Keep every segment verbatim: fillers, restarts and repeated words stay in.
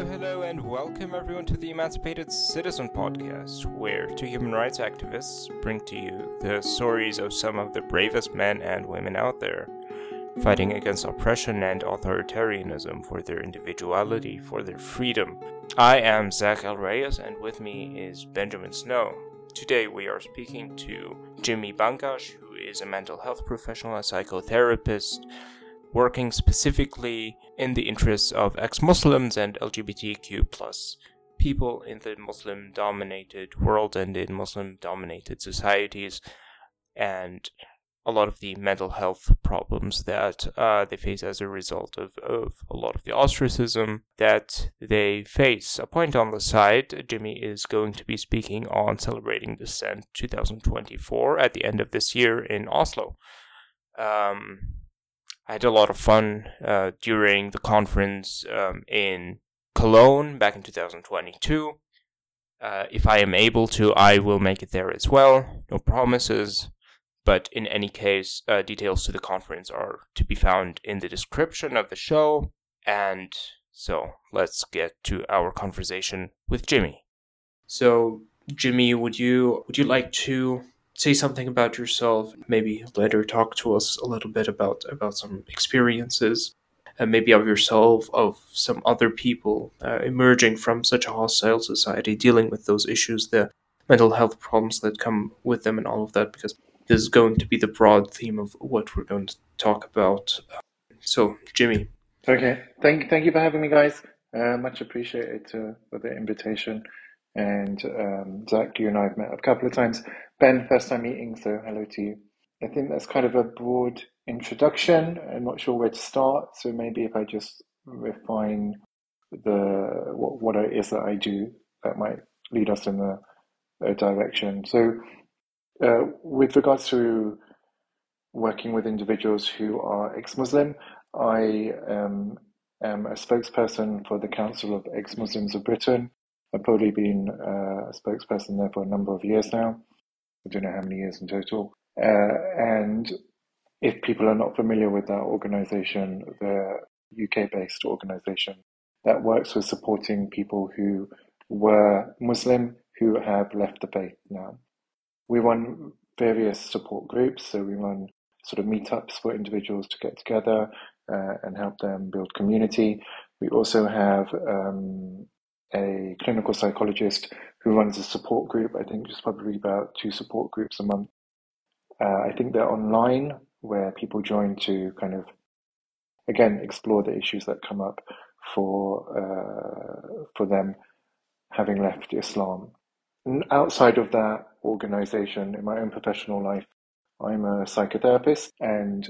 Hello, hello, and welcome everyone to the Emancipated Citizen Podcast, where two human rights activists bring to you the stories of some of the bravest men and women out there, fighting against oppression and authoritarianism for their individuality, for their freedom. I am Zach L. Reyes, and with me is Benjamin Snow. Today we are speaking to Jimmy Bangash, who is a mental health professional, a psychotherapist, working specifically in the interests of ex-Muslims and L G B T Q plus people in the Muslim-dominated world and in Muslim-dominated societies, and a lot of the mental health problems that uh, they face as a result of, of a lot of the ostracism that they face. A point on the side, Jimmy is going to be speaking on Celebrating Dissent twenty twenty-four at the end of this year in Oslo. Um... I had a lot of fun uh, during the conference um, in Cologne back in two thousand twenty-two. Uh, if I am able to, I will make it there as well. No promises, but in any case, uh, details to the conference are to be found in the description of the show. And so let's get to our conversation with Jimmy. So, Jimmy, would you would you like to say something about yourself, maybe later talk to us a little bit about, about some experiences, and maybe of yourself, of some other people uh, emerging from such a hostile society, dealing with those issues, the mental health problems that come with them and all of that, because this is going to be the broad theme of what we're going to talk about. So, Jimmy. Okay, thank, thank you for having me, guys. Uh, much appreciated uh, for the invitation. And um, Zach, you and I have met a couple of times. Ben, first time meeting, so hello to you. I think that's kind of a broad introduction. I'm not sure where to start, so maybe if I just refine the what, what it is that I do, that might lead us in a, a direction. So uh, with regards to working with individuals who are ex-Muslim, I um, am a spokesperson for the Council of Ex-Muslims of Britain. I've probably been uh, a spokesperson there for a number of years now. I don't know how many years in total. Uh, and if people are not familiar with that organization, the U K-based organization that works with supporting people who were Muslim who have left the faith now. We run various support groups, so we run sort of meetups for individuals to get together uh, and help them build community. We also have um, a clinical psychologist who runs a support group. I think just probably about two support groups a month. Uh, I think they're online where people join to kind of, again, explore the issues that come up for uh, for them having left Islam. And outside of that organization, in my own professional life, I'm a psychotherapist, and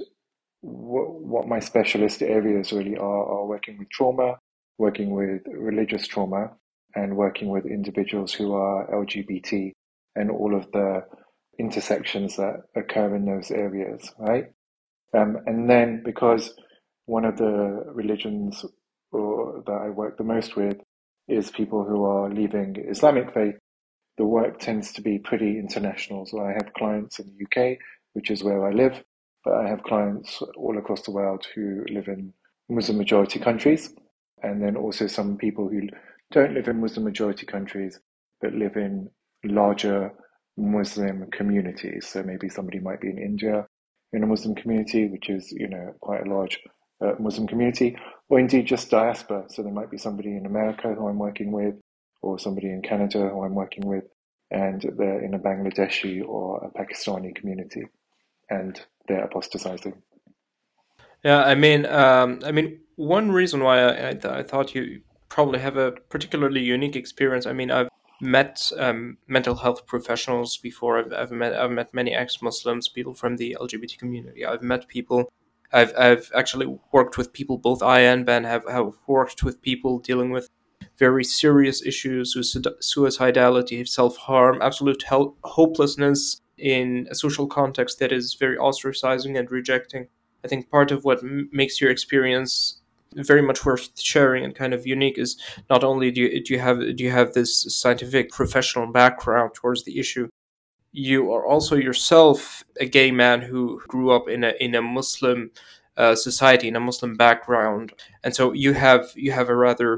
w- what my specialist areas really are are working with trauma, working with religious trauma, and working with individuals who are L G B T and all of the intersections that occur in those areas, right? Um, and then because one of the religions or, that I work the most with is people who are leaving Islamic faith, the work tends to be pretty international. So I have clients in the U K, which is where I live, but I have clients all across the world who live in Muslim majority countries, and then also some people who don't live in Muslim majority countries, but live in larger Muslim communities. So maybe somebody might be in India in a Muslim community, which is, you know, quite a large uh, Muslim community, or indeed just diaspora. So there might be somebody in America who I'm working with, or somebody in Canada who I'm working with, and they're in a Bangladeshi or a Pakistani community, and they're apostatizing. Yeah, I mean, um, I mean, one reason why I, I, th- I thought you probably have a particularly unique experience. I mean, I've met um, mental health professionals before. I've, I've met I've met many ex-Muslims, people from the L G B T community. I've met people. I've I've actually worked with people. Both I and Ben have, have worked with people dealing with very serious issues: suicid- suicidality, self-harm, absolute hel- hopelessness in a social context that is very ostracizing and rejecting. I think part of what m- makes your experience very much worth sharing and kind of unique is not only do you, do you have do you have this scientific professional background towards the issue, you are also yourself a gay man who grew up in a in a Muslim uh, society, in a Muslim background, and so you have you have a rather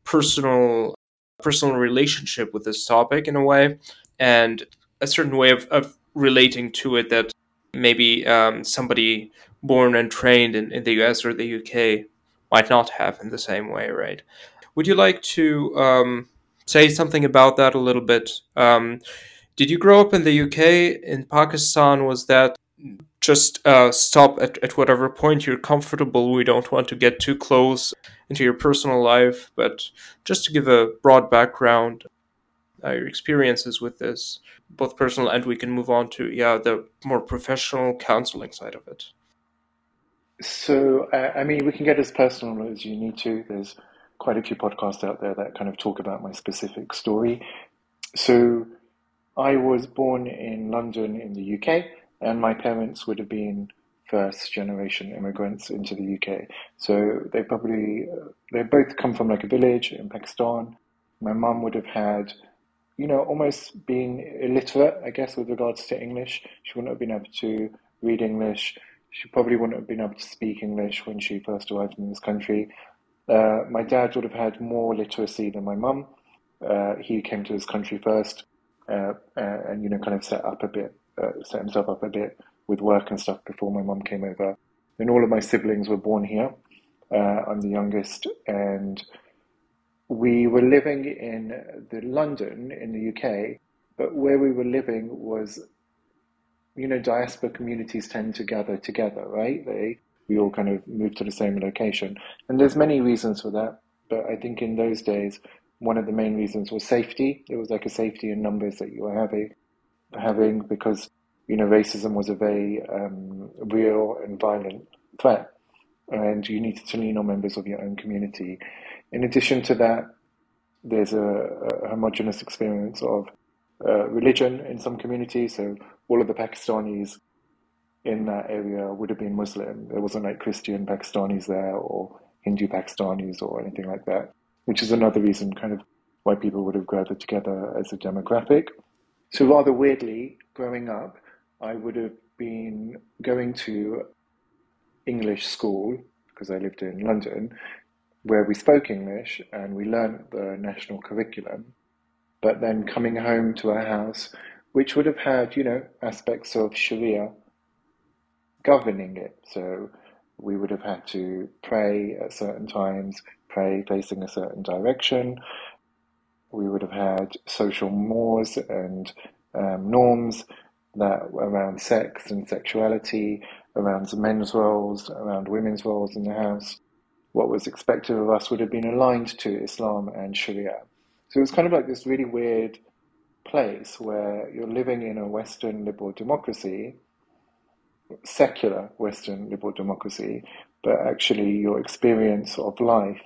personal personal relationship with this topic in a way, and a certain way of, of relating to it that maybe um, somebody born and trained in, in the U S or the U K might not have in the same way, right? Would you like to um, say something about that a little bit? Um, did you grow up in the U K? In Pakistan, was that just uh, stop at, at whatever point you're comfortable? We don't want to get too close into your personal life, but just to give a broad background, uh, your experiences with this, both personal, and we can move on to, yeah, the more professional counseling side of it. So, uh, I mean, we can get as personal as you need to. There's quite a few podcasts out there that kind of talk about my specific story. So, I was born in London in the U K, and my parents would have been first generation immigrants into the U K. So they probably, uh, they both come from like a village in Pakistan. My mum would have had, you know, almost been illiterate, I guess, with regards to English. She wouldn't have been able to read English. She probably wouldn't have been able to speak English when she first arrived in this country. Uh, my dad would have had more literacy than my mum. Uh, he came to this country first, uh, uh, and you know, kind of set up a bit, uh, set himself up a bit with work and stuff before my mum came over. Then all of my siblings were born here. Uh, I'm the youngest, and we were living in the London in the U K, but where we were living was, you know, diaspora communities tend to gather together, right? They we all kind of moved to the same location, and there's many reasons for that. But I think in those days, one of the main reasons was safety. It was like a safety in numbers that you were having, having because you know racism was a very um, real and violent threat, and you needed to lean on members of your own community. In addition to that, there's a, a homogenous experience of uh, religion in some communities. So all of the Pakistanis in that area would have been Muslim. There wasn't like Christian Pakistanis there or Hindu Pakistanis or anything like that, which is another reason kind of why people would have gathered together as a demographic. So rather weirdly, growing up, I would have been going to English school because I lived in London, where we spoke English and we learnt the national curriculum, but then coming home to a house which would have had, you know, aspects of Sharia governing it. So we would have had to pray at certain times, pray facing a certain direction. We would have had social mores and um, norms that around sex and sexuality, around men's roles, around women's roles in the house. What was expected of us would have been aligned to Islam and Sharia. So it was kind of like this really weird place where you're living in a Western liberal democracy, secular Western liberal democracy, but actually your experience of life,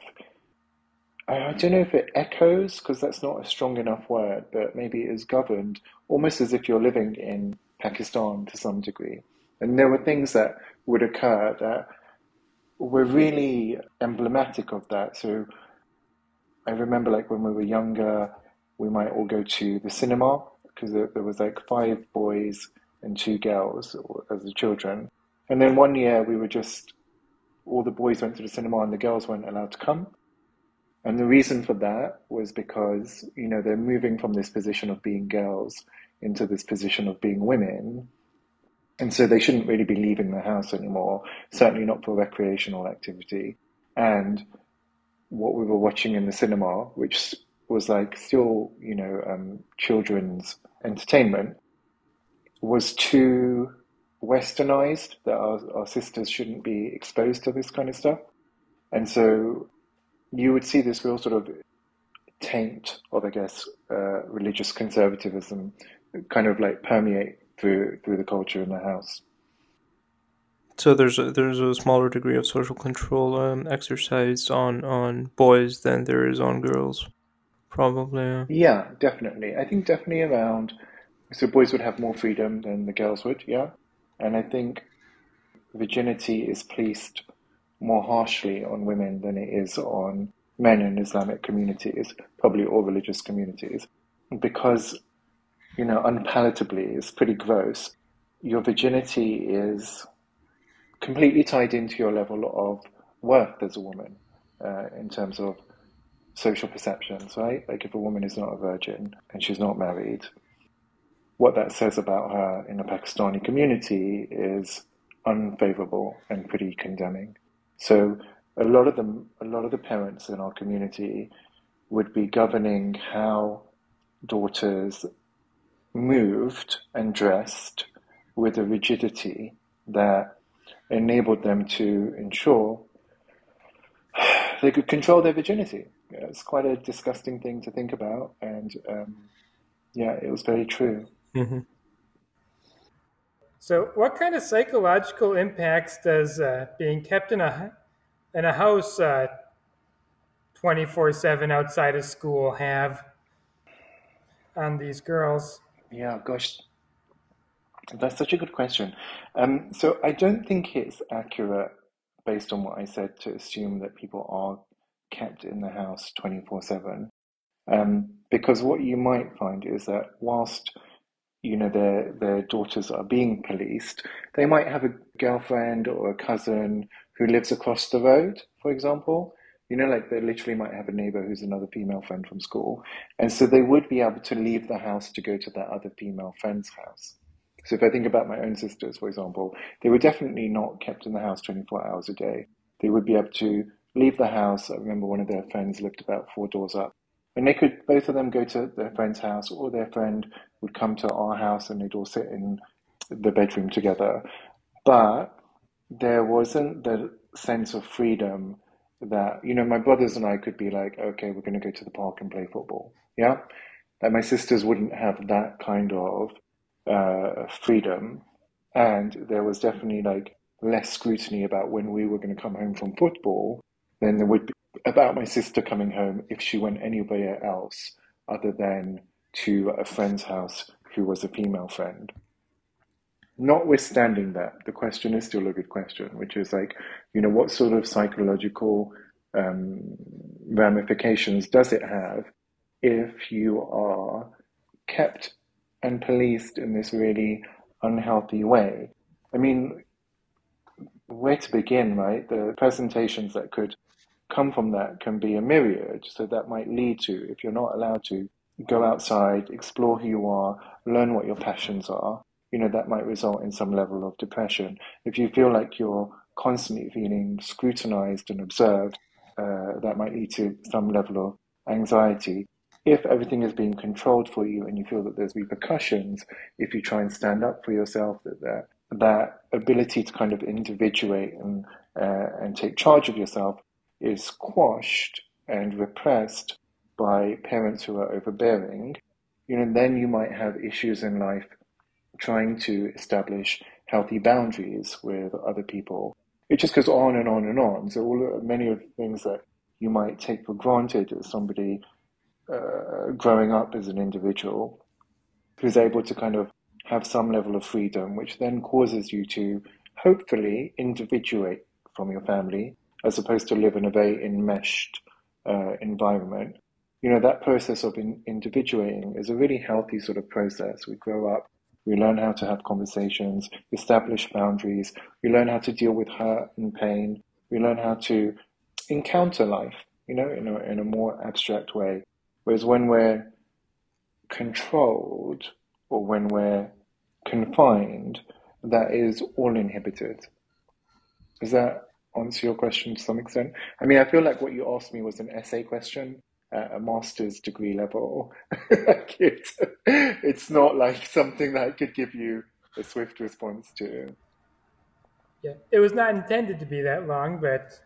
I, I don't know if it echoes, because that's not a strong enough word, but maybe it is governed almost as if you're living in Pakistan to some degree. And there were things that would occur that were really emblematic of that. So I remember like when we were younger, we might all go to the cinema because there, there was like five boys and two girls as the children. And then one year we were just, all the boys went to the cinema and the girls weren't allowed to come. And the reason for that was because, you know, they're moving from this position of being girls into this position of being women. And so they shouldn't really be leaving the house anymore, certainly not for recreational activity. And what we were watching in the cinema, which was like still, you know, um, children's entertainment, was too westernized, that our, our sisters shouldn't be exposed to this kind of stuff. And so you would see this real sort of taint of, I guess, uh, religious conservatism kind of like permeate through through the culture in the house. So there's a, there's a smaller degree of social control um, exercised on, on boys than there is on girls, probably. Yeah. Yeah, definitely. I think definitely around, so boys would have more freedom than the girls would, yeah. And I think virginity is placed more harshly on women than it is on men in Islamic communities, probably all religious communities, because, you know, unpalatably, it's pretty gross. Your virginity is completely tied into your level of worth as a woman, uh, in terms of social perceptions, right? Like if a woman is not a virgin and she's not married, what that says about her in the Pakistani community is unfavorable and pretty condemning. So a lot of them, a lot of the parents in our community would be governing how daughters moved and dressed with a rigidity that enabled them to ensure they could control their virginity. Yeah, it's quite a disgusting thing to think about, and um, yeah, it was very true. Mm-hmm. So, what kind of psychological impacts does uh, being kept in a in a house twenty four seven outside of school have on these girls? Yeah, gosh, that's such a good question. Um, so I don't think it's accurate, based on what I said, to assume that people are kept in the house twenty-four seven. Um, because what you might find is that whilst you know their their daughters are being policed, they might have a girlfriend or a cousin who lives across the road, for example. You know, like they literally might have a neighbor who's another female friend from school, and so they would be able to leave the house to go to that other female friend's house. So if I think about my own sisters, for example, they were definitely not kept in the house twenty-four hours a day. They would be able to leave the house. I remember one of their friends lived about four doors up, and they could, both of them, go to their friend's house, or their friend would come to our house and they'd all sit in the bedroom together. But there wasn't the sense of freedom that, you know, my brothers and I could be like, okay, we're going to go to the park and play football. Yeah. Like my sisters wouldn't have that kind of uh, freedom. And there was definitely like less scrutiny about when we were going to come home from football than there would be about my sister coming home if she went anywhere else other than to a friend's house who was a female friend. Notwithstanding that, the question is still a good question, which is like, you know, what sort of psychological um, ramifications does it have if you are kept and policed in this really unhealthy way? I mean, where to begin, right? The presentations that could come from that can be a myriad. So that might lead to, if you're not allowed to go outside, explore who you are, learn what your passions are, you know, that might result in some level of depression. If you feel like you're constantly feeling scrutinized and observed, uh, that might lead to some level of anxiety. If everything is being controlled for you and you feel that there's repercussions, if you try and stand up for yourself, that that, that ability to kind of individuate and uh, and take charge of yourself is quashed and repressed by parents who are overbearing, you know, then you might have issues in life trying to establish healthy boundaries with other people. It just goes on and on and on. So all many of the things that you might take for granted as somebody uh, growing up as an individual who's able to kind of have some level of freedom, which then causes you to hopefully individuate from your family as opposed to live in a very enmeshed uh, environment. You know, that process of in, individuating is a really healthy sort of process. We grow up, we learn how to have conversations, establish boundaries, we learn how to deal with hurt and pain, we learn how to encounter life, you know, in a, in a more abstract way. Whereas when we're controlled or when we're confined, that is all inhibited. Does that answer your question to some extent? I mean, I feel like what you asked me was an essay question at a master's degree level. Like it, it's not like something that I could give you a swift response to. Yeah, it was not intended to be that long, but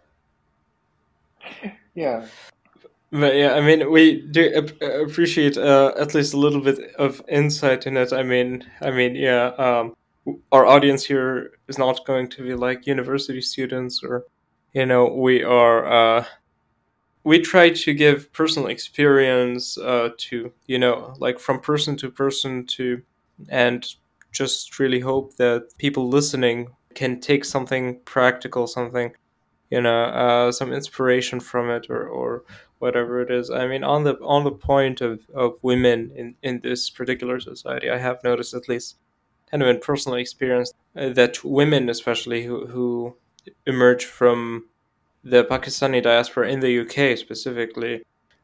Yeah. But yeah, I mean, we do ap- appreciate uh, at least a little bit of insight in it. I mean, I mean, yeah, um, our audience here is not going to be like university students, or, you know, we are. Uh, we try to give personal experience uh, to, you know, like from person to person to, and just really hope that people listening can take something practical, something, you know, uh, some inspiration from it, or, or whatever it is. I mean, on the on the point of, of women in, in this particular society, I have noticed, at least kind of in personal experience, uh, that women, especially who, who emerge from the Pakistani diaspora in the U K specifically,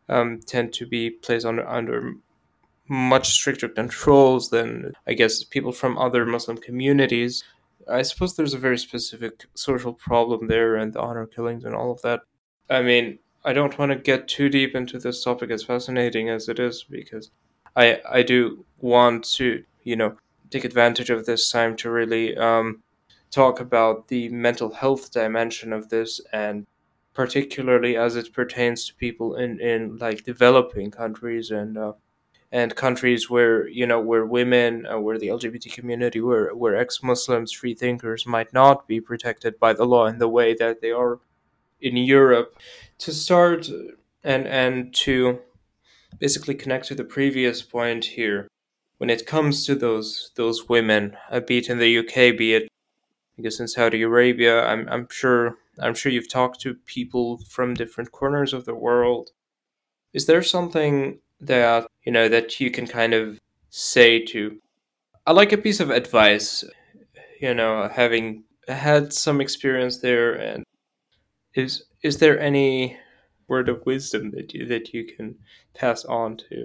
um, tend to be placed under under much stricter controls than, I guess, people from other Muslim communities. I suppose there's a very specific social problem there, and the honor killings and all of that. I mean, I don't want to get too deep into this topic, as fascinating as it is, because I I do want to, you know, take advantage of this time to really um, talk about the mental health dimension of this, and particularly as it pertains to people in, in like developing countries and uh, and countries where, you know, where women, uh, where the L G B T community, where where ex-Muslims, free thinkers might not be protected by the law in the way that they are in Europe. To start and and to basically connect to the previous point here, when it comes to those those women, uh, be it in the U K, be it I guess in Saudi Arabia, I'm I'm sure I'm sure you've talked to people from different corners of the world. Is there something that, you know, that you can kind of say to, I like a piece of advice, you know, having had some experience there, and is is there any word of wisdom that you that you can pass on to?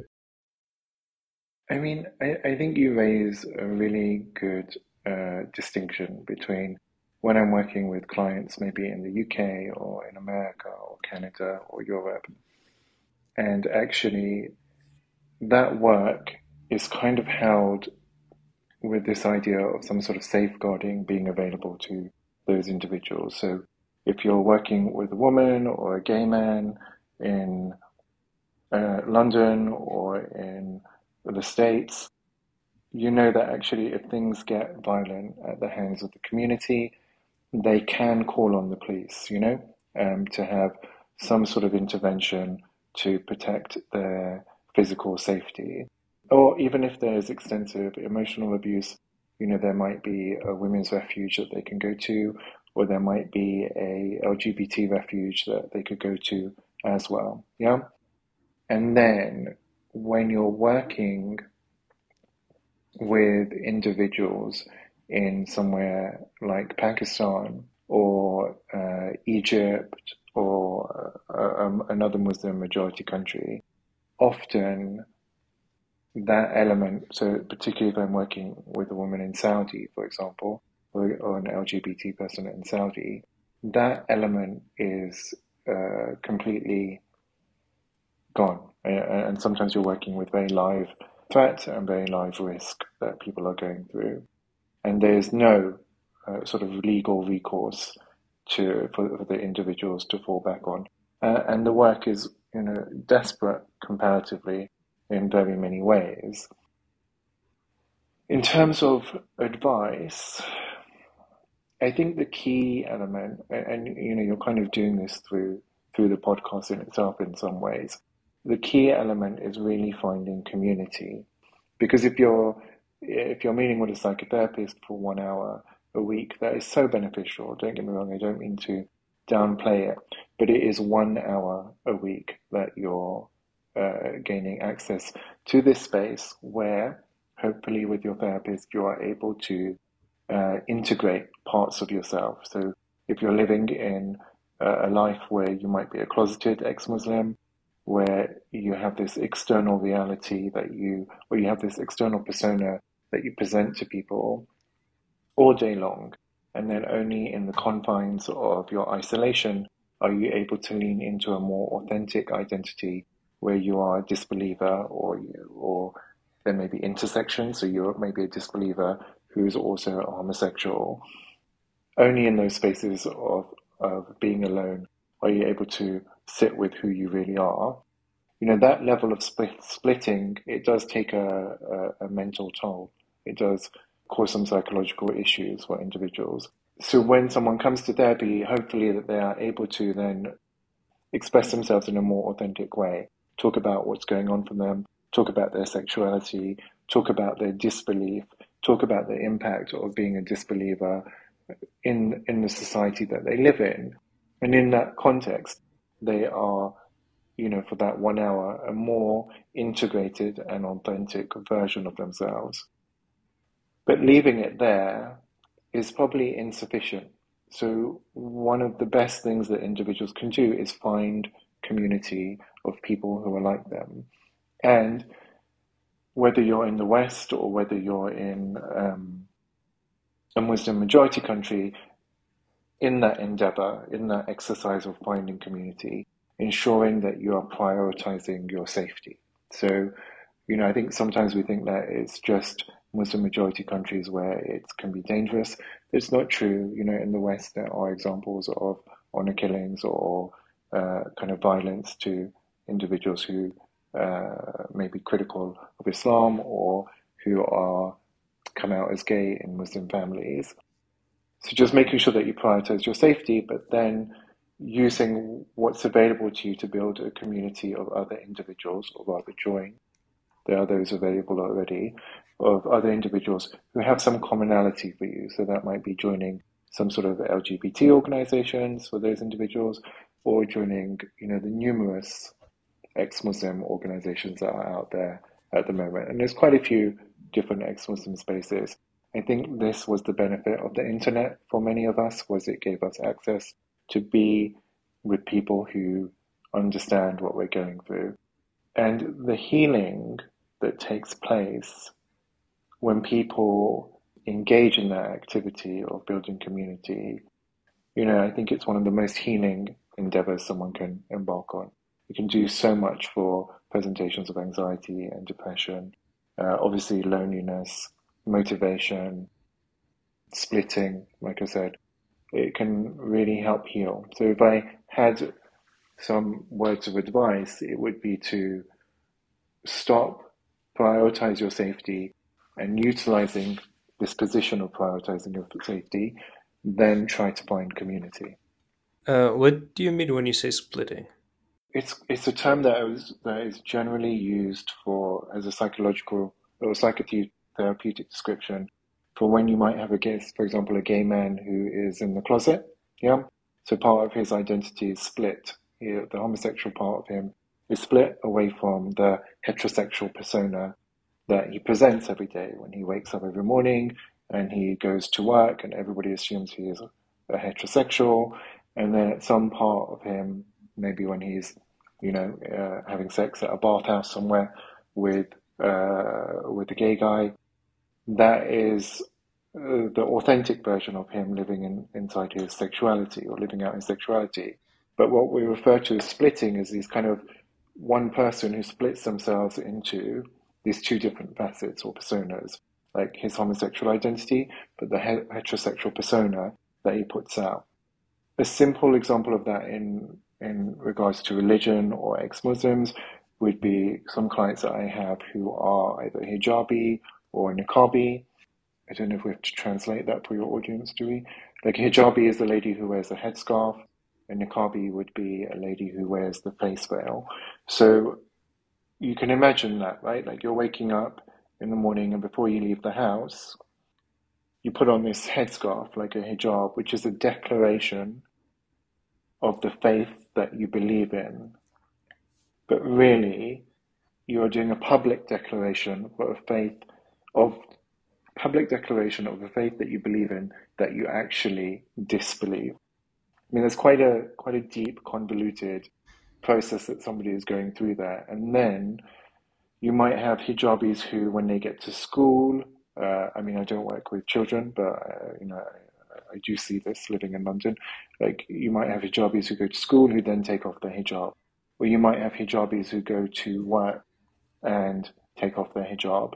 I mean, I, I think you raise a really good uh, distinction between when I'm working with clients, maybe in the U K or in America or Canada or Europe, and actually that work is kind of held with this idea of some sort of safeguarding being available to those individuals. So if you're working with a woman or a gay man in uh, London or in the States, you know that actually if things get violent at the hands of the community, they can call on the police, you know, um, to have some sort of intervention to protect their physical safety. Or even if there's extensive emotional abuse, you know, there might be a women's refuge that they can go to, or there might be a L G B T refuge that they could go to as well. Yeah. And then when you're working with individuals in somewhere like Pakistan or uh, Egypt or uh, um, another Muslim majority country, often that element, so particularly if I'm working with a woman in Saudi, for example, or, or an L G B T person in Saudi, that element is uh, completely gone. And sometimes you're working with very live threat and very live risk that people are going through. And there's no uh, sort of legal recourse to for, for the individuals to fall back on. Uh, and the work is, you know, desperate comparatively in very many ways. In terms of advice, I think the key element, and, and you know, you're kind of doing this through through the podcast in itself in some ways. The key element is really finding community, because if you're if you're meeting with a psychotherapist for one hour a week, that is so beneficial. Don't get me wrong, I don't mean to downplay it, but it is one hour a week that you're uh, gaining access to this space where, hopefully, with your therapist, you are able to uh, integrate parts of yourself. So if you're living in a life where you might be a closeted ex-Muslim, where you have this external reality that you, or you have this external persona that you present to people all day long, and then only in the confines of your isolation are you able to lean into a more authentic identity where you are a disbeliever, or you, or there may be intersections, so you're maybe a disbeliever who's also a homosexual. Only in those spaces of, of being alone are you able to sit with who you really are. You know, that level of split, splitting, it does take a, a, a mental toll. It does cause some psychological issues for individuals. So when someone comes to therapy, hopefully that they are able to then express themselves in a more authentic way, talk about what's going on for them, talk about their sexuality, talk about their disbelief, talk about the impact of being a disbeliever in in the society that they live in. And in that context, they are, you know, for that one hour, a more integrated and authentic version of themselves. But leaving it there is probably insufficient. So one of the best things that individuals can do is find community of people who are like them. And whether you're in the West or whether you're in um, a Muslim majority country, in that endeavor, in that exercise of finding community, ensuring that you are prioritizing your safety. So, you know, I think sometimes we think that it's just Muslim majority countries where it can be dangerous. It's not true. You know, in the West, there are examples of honor killings or uh, kind of violence to individuals who uh, may be critical of Islam or who are come out as gay in Muslim families. So just making sure that you prioritize your safety, but then using what's available to you to build a community of other individuals, or rather join. There are those available already, of other individuals who have some commonality for you. So that might be joining some sort of L G B T organizations for those individuals, or joining, you know, the numerous ex-Muslim organizations that are out there at the moment. And there's quite a few different ex-Muslim spaces. I think this was the benefit of the internet for many of us, was it gave us access to be with people who understand what we're going through. And the healing that takes place when people engage in that activity of building community, you know, I think it's one of the most healing endeavors someone can embark on. It can do so much for presentations of anxiety and depression, uh, obviously loneliness, motivation, splitting, like I said. It can really help heal. So if I had some words of advice, it would be to stop, prioritize your safety, and utilizing this position of prioritizing your safety, then try to find community. Uh, what do you mean when you say splitting? It's it's a term that is that is generally used for as a psychological or psychotherapeutic description for when you might have a gay, for example, a gay man who is in the closet. Yeah, so part of his identity is split. He, the homosexual part of him is split away from the heterosexual persona that he presents every day when he wakes up every morning and he goes to work, and everybody assumes he is a heterosexual. And then at some part of him, maybe when he's, you know, uh, having sex at a bathhouse somewhere with uh, with a gay guy, that is uh, the authentic version of him living in, inside his sexuality or living out his sexuality. But what we refer to as splitting is these kind of one person who splits themselves into these two different facets or personas, like his homosexual identity, but the heterosexual persona that he puts out. A simple example of that in in regards to religion or ex-Muslims would be some clients that I have who are either hijabi or niqabi. I don't know if we have to translate that for your audience, do we? Like hijabi is the lady who wears a headscarf, and niqabi would be a lady who wears the face veil. So you can imagine that, right? Like you're waking up in the morning, and before you leave the house, you put on this headscarf, like a hijab, which is a declaration of the faith that you believe in. But really, you are doing a public declaration of a faith, of public declaration of a faith that you believe in that you actually disbelieve. I mean, there's quite a quite a deep, convoluted process that somebody is going through there. And then you might have hijabis who, when they get to school, uh, I mean, I don't work with children, but uh, you know, I, I do see this living in London. Like, you might have hijabis who go to school who then take off their hijab, or you might have hijabis who go to work and take off their hijab.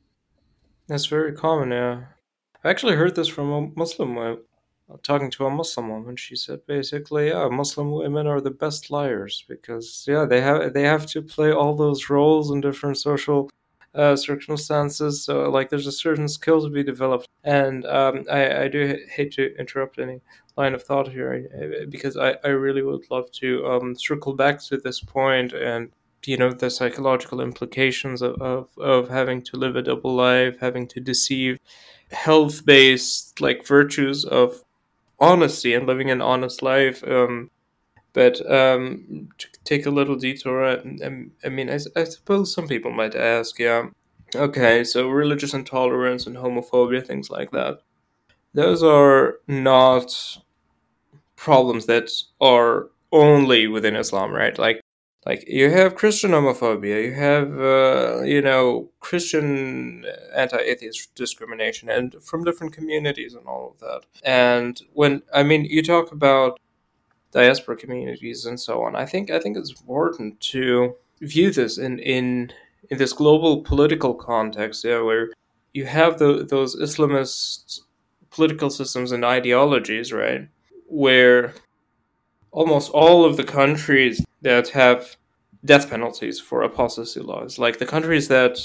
That's very common, yeah. I actually heard this from a Muslim woman, talking to a Muslim woman. She said basically, yeah, Muslim women are the best liars because, yeah, they have they have to play all those roles in different social uh, circumstances. So, like, there's a certain skill to be developed. And um, I, I do h- hate to interrupt any line of thought here uh, because I, I really would love to um, circle back to this point and, you know, the psychological implications of, of, of having to live a double life, having to deceive, health-based, like, virtues of honesty and living an honest life. Um, but um, to take a little detour, I, I mean, I, I suppose some people might ask, yeah, okay, so religious intolerance and homophobia, things like that, those are not problems that are only within Islam, right? Like, Like, you have Christian homophobia, you have, uh, you know, Christian anti-atheist discrimination, and from different communities and all of that. And when, I mean, you talk about diaspora communities and so on, I think I think it's important to view this in in, in this global political context, yeah, where you have the, those Islamist political systems and ideologies, right, where almost all of the countries that have death penalties for apostasy laws, like the countries that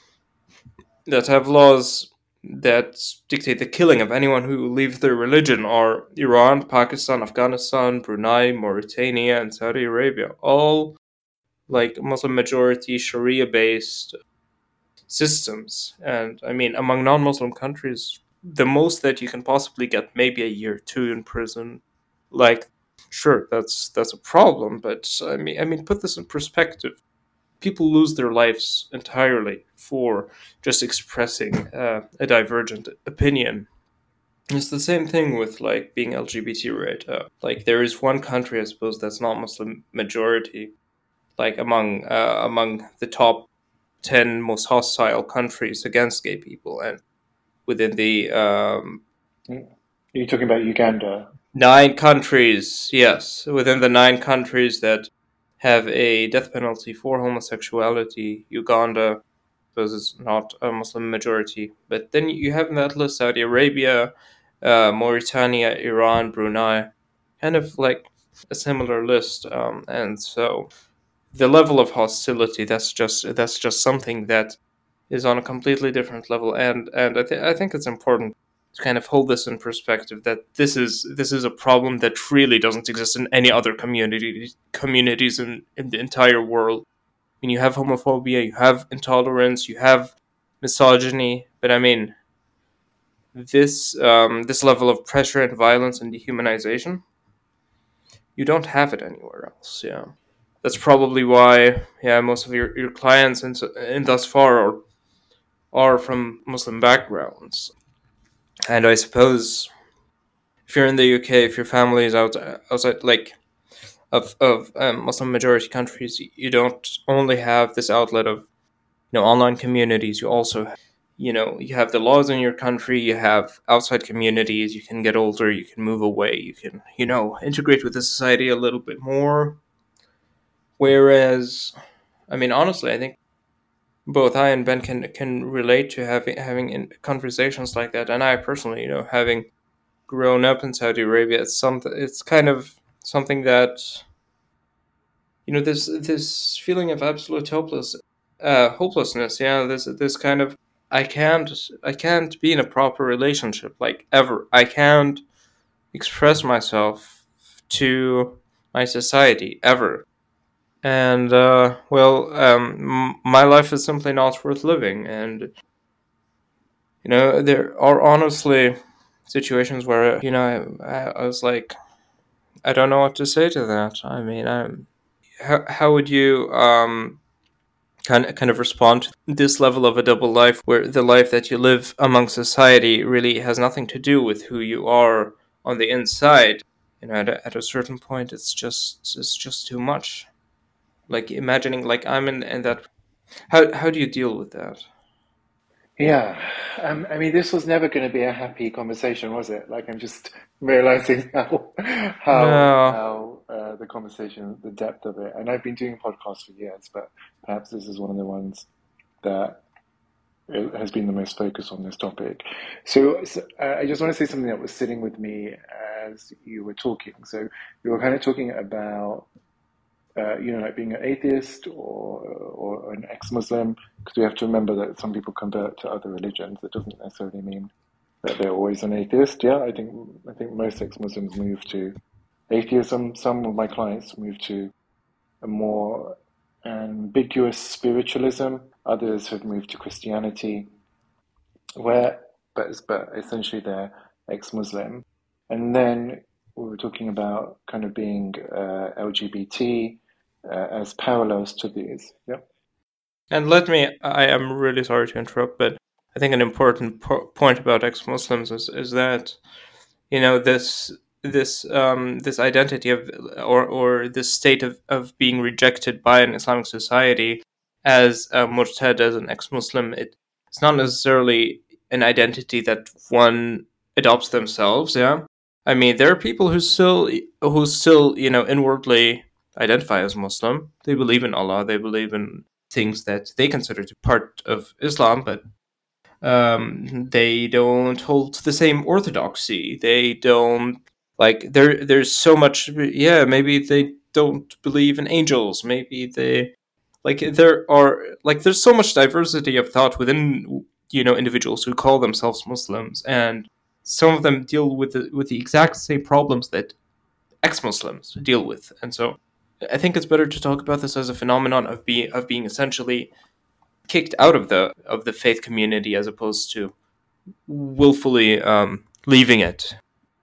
that have laws that dictate the killing of anyone who leaves their religion, are Iran, Pakistan, Afghanistan, Brunei, Mauritania, and Saudi Arabia. All like Muslim majority Sharia based systems. And I mean, among non Muslim countries, the most that you can possibly get maybe a year or two in prison. Like, sure, that's that's a problem, but I mean, I mean, put this in perspective. People lose their lives entirely for just expressing uh, a divergent opinion. It's the same thing with like being L G B T, right? Uh, like, there is one country, I suppose, that's not Muslim majority, like among uh, among the top ten most hostile countries against gay people, and within the um, Mm. Are you talking about Uganda? nine countries, yes, within the nine countries that have a death penalty for homosexuality, Uganda, because it's not a Muslim majority. But then you have in that list Saudi Arabia, uh, Mauritania, Iran, Brunei, kind of like a similar list. Um, and so the level of hostility, that's just that's just something that is on a completely different level. And and I, th- I think it's important to kind of hold this in perspective, that this is this is a problem that really doesn't exist in any other community communities in, in the entire world. I mean, you have homophobia, you have intolerance, you have misogyny, but I mean, this um, this level of pressure and violence and dehumanization, you don't have it anywhere else. Yeah, that's probably why, yeah, most of your, your clients and, so, and thus far are are from Muslim backgrounds. And I suppose if you're in the U K, if your family is out outside, like of of um, Muslim majority countries, you don't only have this outlet of, you know, online communities. You also, you know, you have the laws in your country. You have outside communities. You can get older. You can move away. You can, you know, integrate with the society a little bit more. Whereas, I mean, honestly, I think both I and Ben can can relate to having having in conversations like that. And I personally, you know, having grown up in Saudi Arabia, it's something. It's kind of something that, you know, this this feeling of absolute hopeless, uh, hopelessness. Yeah, this this kind of, I can't I can't be in a proper relationship, like, ever. I can't express myself to my society ever. And uh, well, um, m- my life is simply not worth living. And you know, there are honestly situations where, you know, I, I, I was like, I don't know what to say to that. I mean, I'm, how how would you um kind of, kind of respond to this level of a double life, where the life that you live among society really has nothing to do with who you are on the inside? You know, at a, at a certain point, it's just it's just too much. Like, imagining, like, I'm in, in that. How how do you deal with that? Yeah, um, I mean, this was never going to be a happy conversation, was it? Like, I'm just realizing how how No. how uh, the conversation, the depth of it. And I've been doing podcasts for years, but perhaps this is one of the ones that it has been the most focus on this topic. So, so uh, I just want to say something that was sitting with me as you were talking. So you were kind of talking about, uh, you know, like being an atheist or or an ex-Muslim, because we have to remember that some people convert to other religions. That doesn't necessarily mean that they're always an atheist. Yeah, I think I think most ex-Muslims move to atheism. Some of my clients move to a more ambiguous spiritualism. Others have moved to Christianity, where but but essentially they're ex-Muslim. And then we were talking about kind of being uh, L G B T uh, as parallels to these. Yeah. And let me, I am really sorry to interrupt, but I think an important po- point about ex-Muslims is, is that, you know, this this um, this identity of or or this state of, of being rejected by an Islamic society as a murtad, as an ex-Muslim. It, it's not necessarily an identity that one adopts themselves. Yeah, I mean, there are people who still who still you know inwardly identify as Muslim. They believe in Allah. They believe in things that they consider to be part of Islam, but um, they don't hold to the same orthodoxy. They don't like there. There's so much. Yeah, maybe they don't believe in angels. Maybe they like there are like there's so much diversity of thought within you know individuals who call themselves Muslims, and some of them deal with the, with the exact same problems that ex-Muslims deal with, and so I think it's better to talk about this as a phenomenon of being of being essentially kicked out of the of the faith community as opposed to willfully um, leaving it.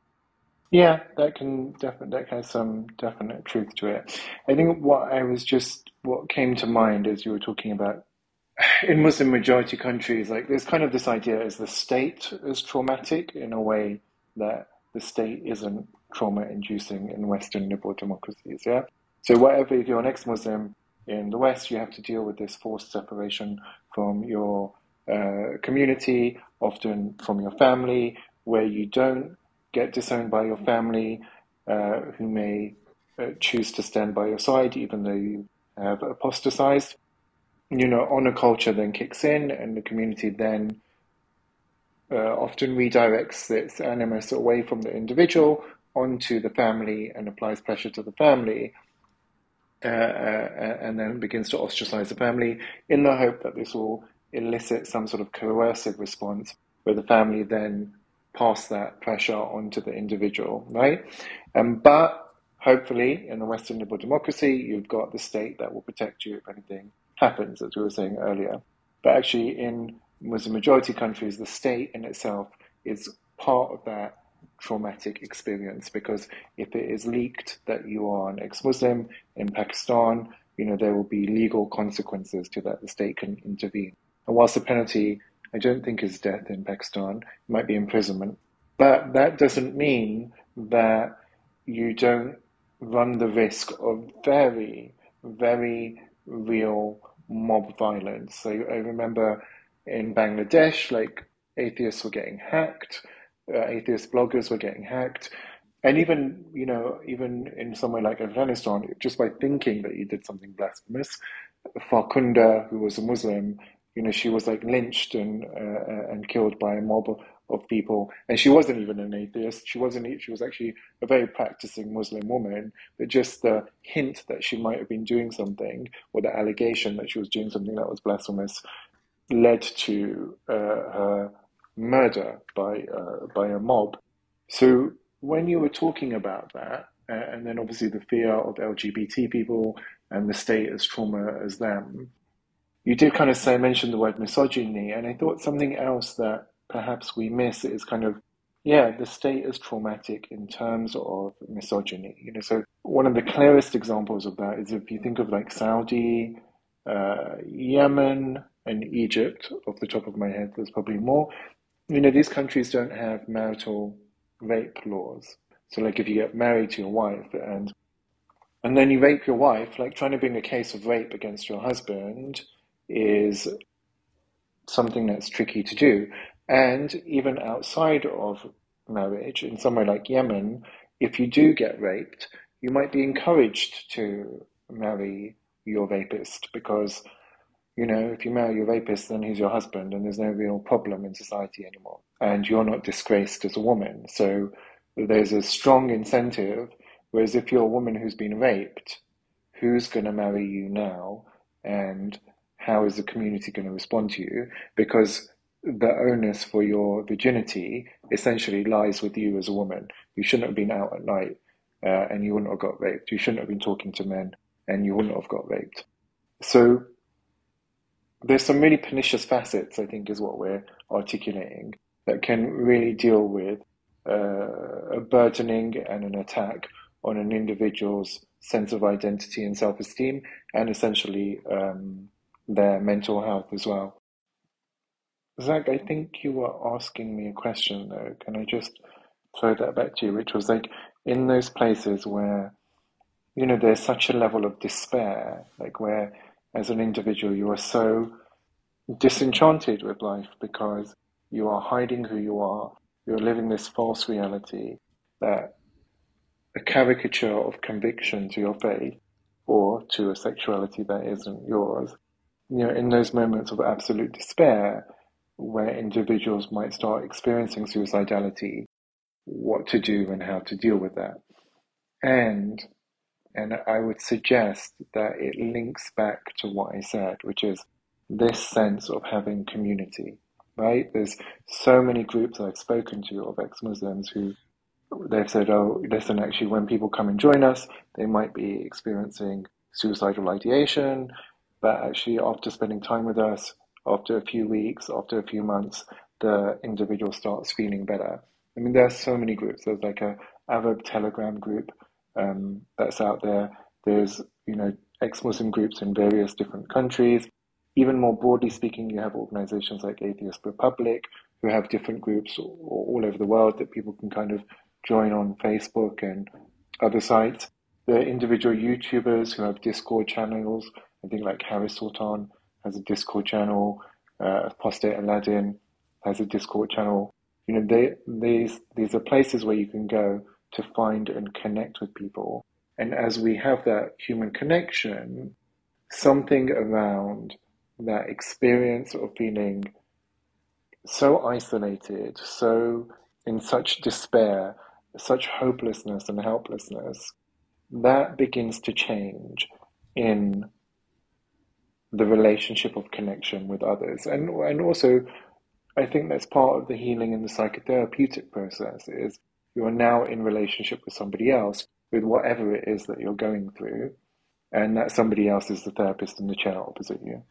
Yeah, that can definitely that has some definite truth to it. I think what I was just what came to mind as you were talking about in Muslim majority countries, like there's kind of this idea as the state is traumatic in a way that the state isn't trauma inducing in Western liberal democracies. Yeah. So whatever, if you're an ex-Muslim in the West, you have to deal with this forced separation from your uh, community, often from your family, where you don't get disowned by your family, uh, who may uh, choose to stand by your side even though you have apostatized. You know, honor culture then kicks in, and the community then uh, often redirects its animus away from the individual onto the family and applies pressure to the family, uh, uh, and then begins to ostracize the family in the hope that this will elicit some sort of coercive response where the family then pass that pressure onto the individual, right? Um, but hopefully, in a Western liberal democracy, you've got the state that will protect you if anything happens, as we were saying earlier. But actually, in Muslim majority countries, the state in itself is part of that traumatic experience, because if it is leaked that you are an ex-Muslim in Pakistan, you know, there will be legal consequences to that. The state can intervene. And whilst the penalty, I don't think, is death in Pakistan, it might be imprisonment. But that doesn't mean that you don't run the risk of very, very real mob violence. So I remember in Bangladesh, like atheists were getting hacked, uh, atheist bloggers were getting hacked. And even, you know, even in somewhere like Afghanistan, just by thinking that you did something blasphemous, Farkunda, who was a Muslim, you know, she was like lynched and uh, and killed by a mob of, of people. And she wasn't even an atheist. She wasn't. She was actually a very practicing Muslim woman. But just the hint that she might have been doing something, or the allegation that she was doing something that was blasphemous, led to uh, her murder by uh, by a mob. So when you were talking about that, uh, and then obviously the fear of L G B T people and the state as trauma as them, you did kind of say mention the word misogyny, and I thought something else that perhaps we miss is kind of, yeah, the state is traumatic in terms of misogyny. You know, so one of the clearest examples of that is if you think of like Saudi, uh, Yemen, and Egypt. Off the top of my head, there's probably more. You know, these countries don't have marital rape laws. So, like, if you get married to your wife and and then you rape your wife, like trying to bring a case of rape against your husband is something that's tricky to do. And even outside of marriage, in somewhere like Yemen, if you do get raped, you might be encouraged to marry your rapist because, you know, if you marry your rapist, then he's your husband and there's no real problem in society anymore. And you're not disgraced as a woman. So there's a strong incentive. Whereas if you're a woman who's been raped, who's going to marry you now? And how is the community going to respond to you? Because the onus for your virginity essentially lies with you as a woman. You shouldn't have been out at night uh, and you wouldn't have got raped. You shouldn't have been talking to men and you wouldn't have got raped. So there's some really pernicious facets, I think, is what we're articulating, that can really deal with uh, a burdening and an attack on an individual's sense of identity and self-esteem, and essentially um, their mental health as well. Zach, I think you were asking me a question, though. Can I just throw that back to you? Which was like, in those places where, you know, there's such a level of despair, like where as an individual you are so disenchanted with life because you are hiding who you are, you're living this false reality that a caricature of conviction to your faith or to a sexuality that isn't yours. You know, in those moments of absolute despair, where individuals might start experiencing suicidality, what to do and how to deal with that. And and I would suggest that it links back to what I said, which is this sense of having community, right? There's so many groups I've spoken to of ex-Muslims who they've said, oh, listen, actually, when people come and join us, they might be experiencing suicidal ideation, but actually, after spending time with us, after a few weeks, after a few months, the individual starts feeling better. I mean, there are so many groups. There's like a Arab Telegram group um, that's out there. There's, you know, ex-Muslim groups in various different countries. Even more broadly speaking, you have organizations like Atheist Republic who have different groups all, all over the world that people can kind of join on Facebook and other sites. There are individual YouTubers who have Discord channels. I think like Harris Sultan has a Discord channel. Uh, Apostate Aladdin has a Discord channel. You know, they, these these are places where you can go to find and connect with people. And as we have that human connection, something around that experience of feeling so isolated, so in such despair, such hopelessness and helplessness, that begins to change in the relationship of connection with others. And and also, I think that's part of the healing in the psychotherapeutic process is you are now in relationship with somebody else with whatever it is that you're going through, and that somebody else is the therapist in the chair opposite you.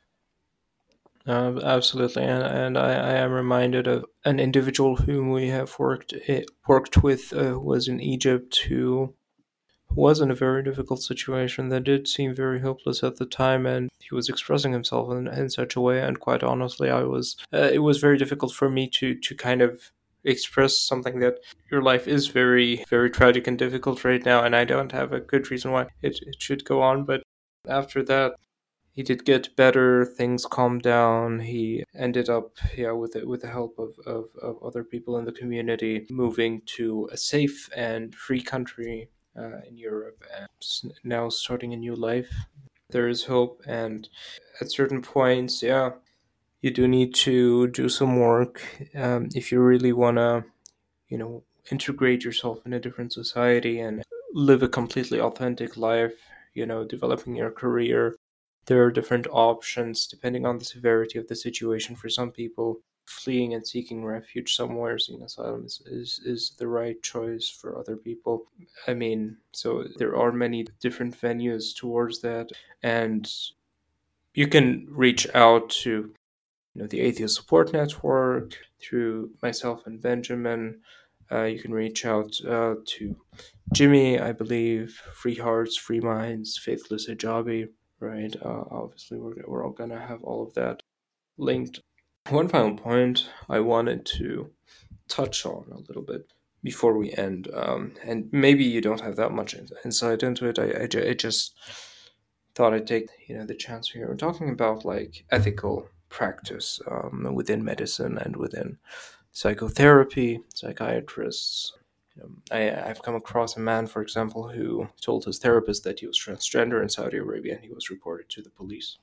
Uh, absolutely, and and I, I am reminded of an individual whom we have worked eh, worked with uh, who was in Egypt who was in a very difficult situation that did seem very hopeless at the time, and he was expressing himself in, in such a way. And quite honestly, I was uh, it was very difficult for me to to kind of express something that your life is very very tragic and difficult right now, and I don't have a good reason why it, it should go on. But after that, he did get better. Things calmed down. He ended up, yeah, with the, with the help of, of, of other people in the community, moving to a safe and free country uh, in Europe, and now starting a new life. There is hope, and at certain points, yeah, you do need to do some work um, if you really want to, you know, integrate yourself in a different society and live a completely authentic life. You know, developing your career, there are different options depending on the severity of the situation. For some people, fleeing and seeking refuge somewhere, seeking asylum is, is, is the right choice. For other people, I mean, so there are many different venues towards that, and you can reach out to, you know, the Atheist Support Network through myself and Benjamin. Uh, you can reach out uh, to Jimmy, I believe, Free Hearts, Free Minds, Faithless Hijabi, right? Uh, obviously, we're, we're all going to have all of that linked. One final point I wanted to touch on a little bit before we end, um, and maybe you don't have that much insight into it. I, I, I just thought I'd take, you know, the chance here. We're talking about like ethical practice um, within medicine and within psychotherapy, psychiatrists. You know, I, I've come across a man, for example, who told his therapist that he was transgender in Saudi Arabia, and he was reported to the police.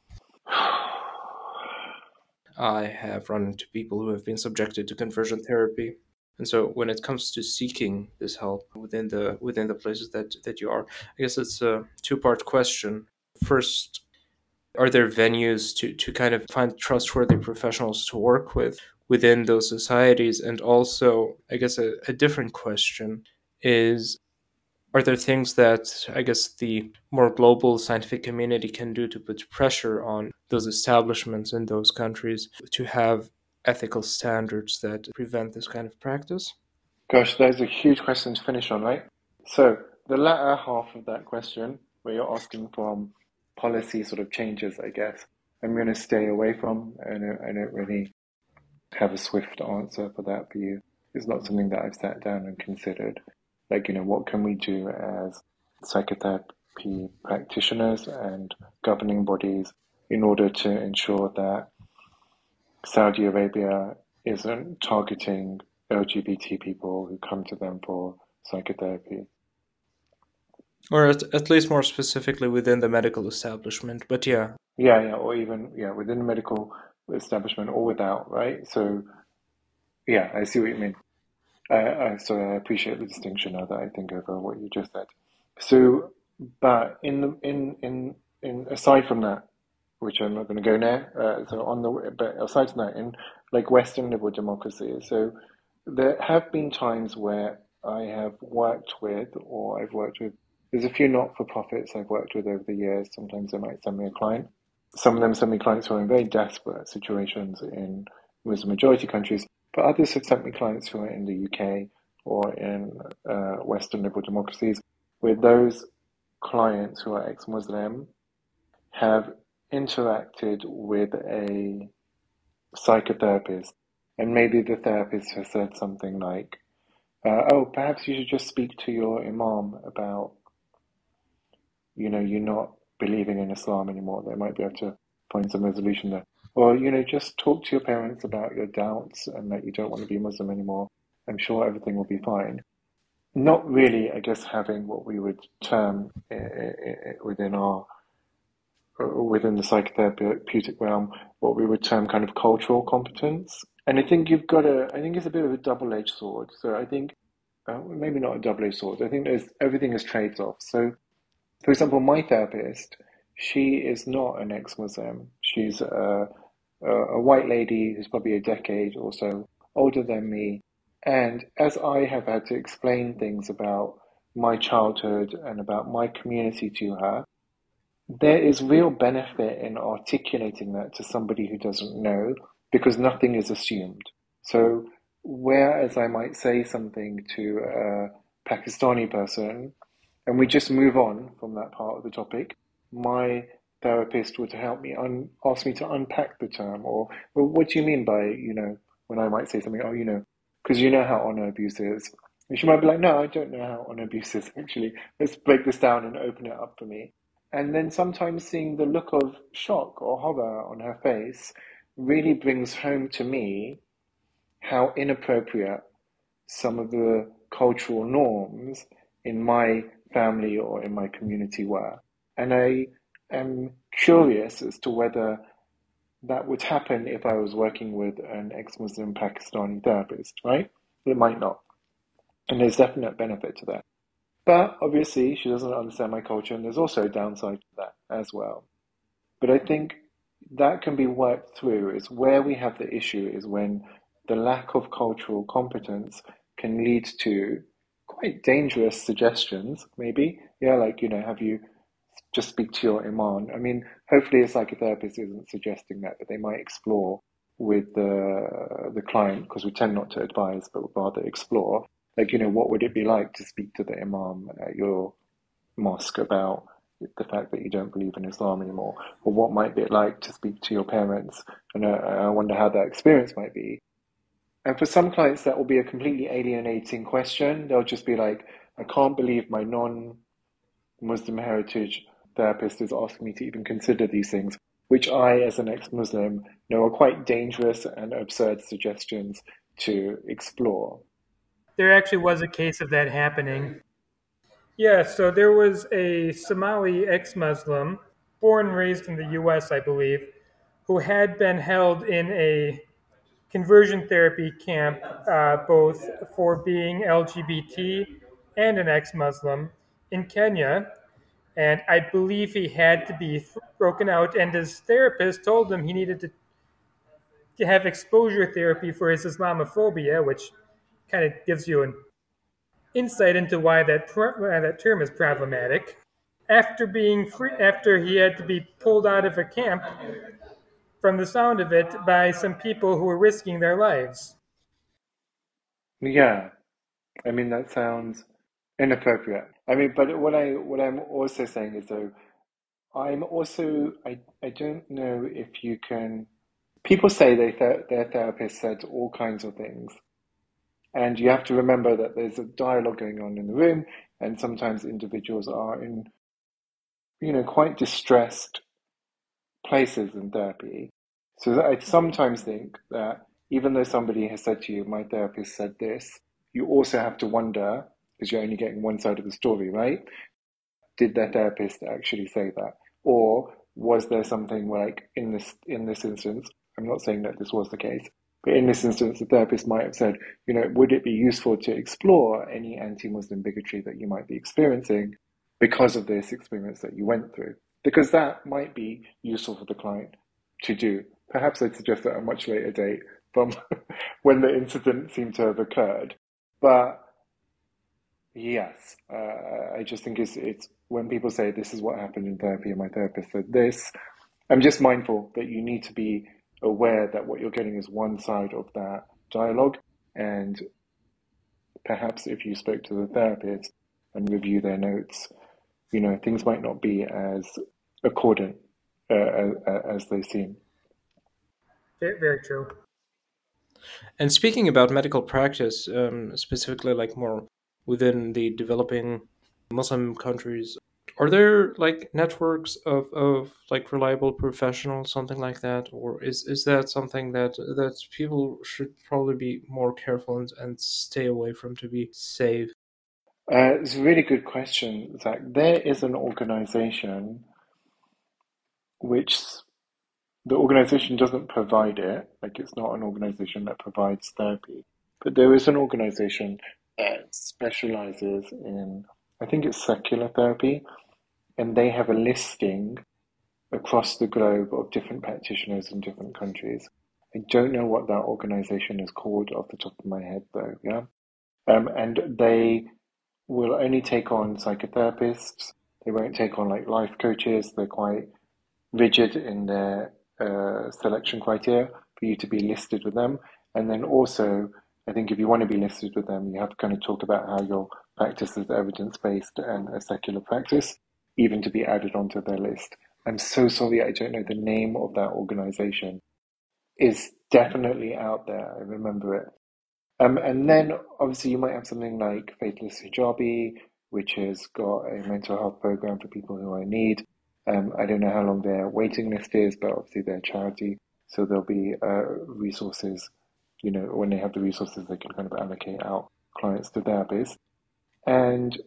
I have run into people who have been subjected to conversion therapy. And so when it comes to seeking this help within the within the places that, that you are, I guess it's a two-part question. First, are there venues to, to kind of find trustworthy professionals to work with within those societies? And also, I guess a, a different question is, are there things that I guess the more global scientific community can do to put pressure on those establishments in those countries to have ethical standards that prevent this kind of practice? Gosh, those are huge questions to finish on, right? So the latter half of that question, where you're asking from policy sort of changes, I guess, I'm going to stay away from. I don't, I don't really have a swift answer for that for you. It's not something that I've sat down and considered. Like, you know, what can we do as psychotherapy practitioners and governing bodies in order to ensure that Saudi Arabia isn't targeting L G B T people who come to them for psychotherapy? Or at, at least more specifically within the medical establishment. But yeah. Yeah, yeah, or even, yeah, within the medical establishment or without, right? So, yeah, I see what you mean. I, I, so I appreciate the distinction now that I think over what you just said. So, but in the in in in aside from that, which I'm not going to go now. Uh, so on the but aside from that, in like Western liberal democracies, so there have been times where I have worked with, or I've worked with. There's a few not-for-profits I've worked with over the years. Sometimes they might send me a client. Some of them send me clients who are in very desperate situations in Muslim majority countries, but others have sent me clients who are in the U K or in uh, Western liberal democracies, where those clients who are ex-Muslim have interacted with a psychotherapist, and maybe the therapist has said something like, uh, "Oh, perhaps you should just speak to your imam about, you know, you not believing in Islam anymore. They might be able to find some resolution there. Or, you know, just talk to your parents about your doubts and that you don't want to be Muslim anymore. I'm sure everything will be fine." Not really, I guess, having what we would term uh, uh, within our within the psychotherapeutic realm, what we would term kind of cultural competence. And I think you've got a, I think it's a bit of a double-edged sword. So I think, uh, maybe not a double-edged sword. I think there's everything is trades-off. So, for example, my therapist, she is not an ex-Muslim. She's a, a, a white lady who's probably a decade or so older than me. And as I have had to explain things about my childhood and about my community to her, there is real benefit in articulating that to somebody who doesn't know, because nothing is assumed. So, whereas I might say something to a Pakistani person and we just move on from that part of the topic, my therapist would help me un- ask me to unpack the term, or, well, what do you mean by, you know, when I might say something, oh, you know, because you know how honor abuse is. And she might be like, no, I don't know how honor abuse is actually. Let's break this down and open it up for me. And then sometimes seeing the look of shock or horror on her face really brings home to me how inappropriate some of the cultural norms in my family or in my community were. And I am curious as to whether that would happen if I was working with an ex-Muslim Pakistani therapist, right? It might not. And there's definite benefit to that. But obviously, she doesn't understand my culture, and there's also a downside to that as well. But I think that can be worked through. Is where we have the issue is when the lack of cultural competence can lead to quite dangerous suggestions, maybe. Yeah, like, you know, have you just speak to your imam. I mean, hopefully a psychotherapist isn't suggesting that, but they might explore with the the client, because we tend not to advise, but rather explore. Like, you know, what would it be like to speak to the imam at your mosque about the fact that you don't believe in Islam anymore? Or what might it like to speak to your parents? And uh, I wonder how that experience might be. And for some clients, that will be a completely alienating question. They'll just be like, I can't believe my non-Muslim heritage therapist is asking me to even consider these things, which I, as an ex-Muslim, know are quite dangerous and absurd suggestions to explore. There actually was a case of that happening. Yeah, so there was a Somali ex-Muslim, born and raised in the U S, I believe, who had been held in a conversion therapy camp, uh, both for being L G B T and an ex-Muslim in Kenya. And I believe he had to be broken out, and his therapist told him he needed to, to have exposure therapy for his Islamophobia, which kind of gives you an insight into why that why that term is problematic. After being free, after he had to be pulled out of a camp, from the sound of it, by some people who were risking their lives. Yeah, I mean, that sounds inappropriate. I mean, but what I what I'm also saying is, though, I'm also I I don't know if you can. People say they th- their therapist said all kinds of things, And you have to remember that there's a dialogue going on in the room, and sometimes individuals are in, you know, quite distressed places in therapy. So I sometimes think that even though somebody has said to you, my therapist said this, you also have to wonder, because you're only getting one side of the story, right? Did their therapist actually say that? Or was there something like in this in this instance, I'm not saying that this was the case, but in this instance, the therapist might have said, you know, would it be useful to explore any anti-Muslim bigotry that you might be experiencing because of this experience that you went through? Because that might be useful for the client to do. Perhaps I'd suggest at a much later date from when the incident seemed to have occurred. But yes, uh, I just think it's it's when people say this is what happened in therapy and my therapist said this, I'm just mindful that you need to be aware that what you're getting is one side of that dialogue, and perhaps if you spoke to the therapist and review their notes, you know, things might not be as accordant uh, as, as they seem. Very, very true. And speaking about medical practice, um, specifically like more within the developing Muslim countries, are there like networks of, of like reliable professionals, something like that, or is, is that something that that people should probably be more careful and, and stay away from to be safe? Uh, it's a really good question, Zach. There is an organization which the organization doesn't provide it, like it's not an organization that provides therapy, but there is an organization that specializes in, I think it's secular therapy, and they have a listing across the globe of different practitioners in different countries. I don't know what that organization is called off the top of my head, though. Yeah, um, and they will only take on psychotherapists. They won't take on like life coaches. They're quite rigid in their uh, selection criteria for you to be listed with them. And then also, I think if you want to be listed with them, you have to kind of talk about how your practice is evidence-based and a secular practice, even to be added onto their list. I'm so sorry, I don't know the name of that organization. It's definitely out there. I remember it. Um, and then obviously you might have something like Faithless Hijabi, which has got a mental health program for people who are in need. Um, I don't know how long their waiting list is, but obviously they're a charity, so there'll be uh, resources. You know, when they have the resources, they can kind of allocate out clients to therapists. And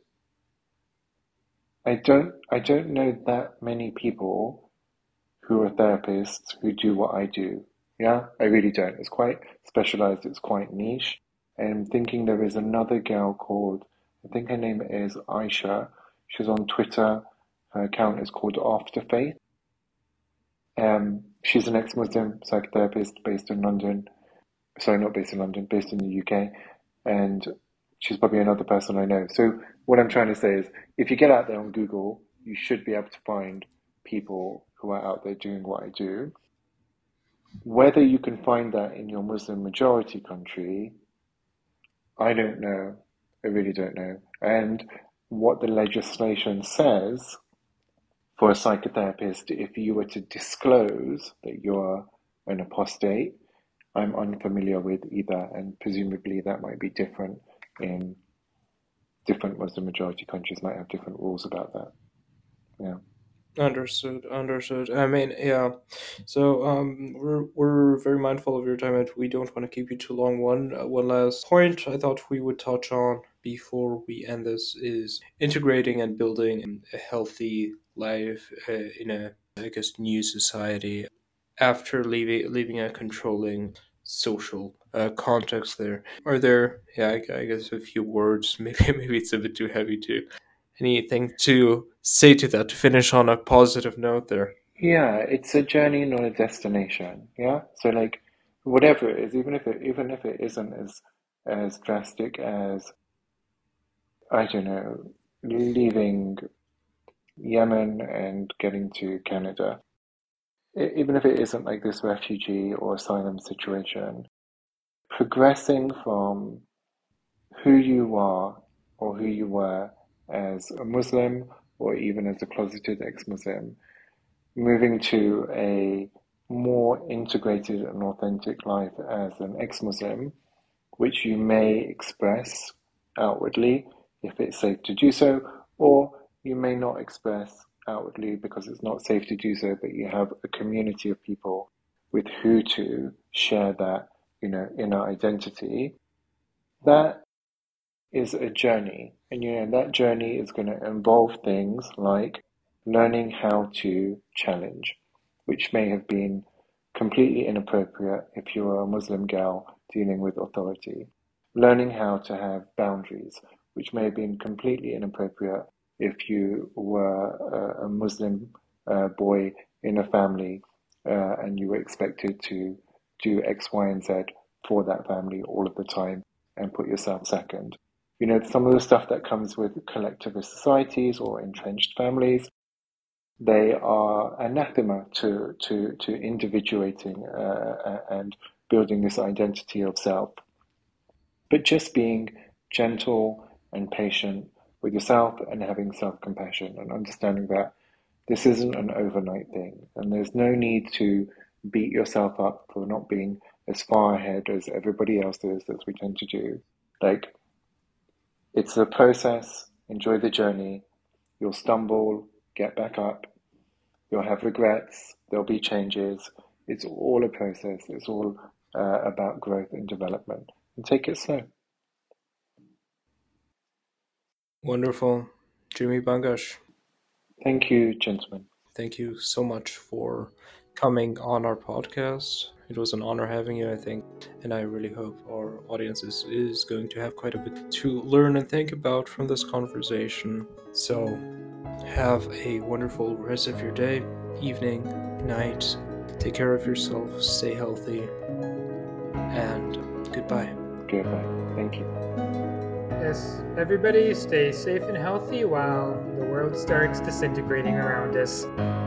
I don't, I don't know that many people who are therapists who do what I do. Yeah, I really don't. It's quite specialized. It's quite niche. I'm thinking there is another girl called, I think her name is Aisha. She's on Twitter. Her account is called After Faith. Um, she's an ex-Muslim psychotherapist based in London. Sorry, not based in London, based in the U K. And she's probably another person I know. So what I'm trying to say is, if you get out there on Google, you should be able to find people who are out there doing what I do. Whether you can find that in your Muslim majority country, I don't know. I really don't know. And what the legislation says for a psychotherapist, if you were to disclose that you're an apostate, I'm unfamiliar with either, and presumably that might be different in different Muslim majority countries, might have different rules about that. Yeah. Understood, understood. I mean, yeah. So, um, we're we're very mindful of your time, and we don't want to keep you too long. One uh, one last point I thought we would touch on before we end this is integrating and building a healthy life uh, in a, I guess, new society after leaving leaving a controlling social uh, context. There are there, yeah, I, I guess a few words. Maybe maybe it's a bit too heavy too. Anything to say to that to finish on a positive note there? Yeah, it's a journey, not a destination. Yeah. So like whatever it is, even if it even if it isn't as as drastic as, I don't know, leaving Yemen and getting to Canada, e- even if it isn't like this refugee or asylum situation, progressing from who you are or who you were as a Muslim or even as a closeted ex-Muslim, moving to a more integrated and authentic life as an ex-Muslim which you may express outwardly if it's safe to do so, or you may not express outwardly because it's not safe to do so, but you have a community of people with who to share that, you know, inner identity. That is a journey, and you know that journey is going to involve things like learning how to challenge, which may have been completely inappropriate if you were a Muslim girl dealing with authority. Learning how to have boundaries, which may have been completely inappropriate if you were a, a Muslim uh, boy in a family uh, and you were expected to do X, Y, and Z for that family all of the time and put yourself second. You know, some of the stuff that comes with collectivist societies or entrenched families, they are anathema to to to individuating uh, and building this identity of self. But just being gentle and patient with yourself and having self-compassion and understanding that this isn't an overnight thing, and there's no need to beat yourself up for not being as far ahead as everybody else is, as we tend to do. Like, it's a process. Enjoy the journey. You'll stumble, get back up. You'll have regrets. There'll be changes. It's all a process. It's all uh, about growth and development. And take it slow. Wonderful. Jimmy Bangash. Thank you, gentlemen. Thank you so much for coming on our podcast. It was an honor having you, I think, and I really hope our audience is, is going to have quite a bit to learn and think about from this conversation. So have a wonderful rest of your day, evening, night. Take care of yourself, stay healthy, and goodbye. Goodbye. Thank you. Yes, everybody stay safe and healthy while the world starts disintegrating around us.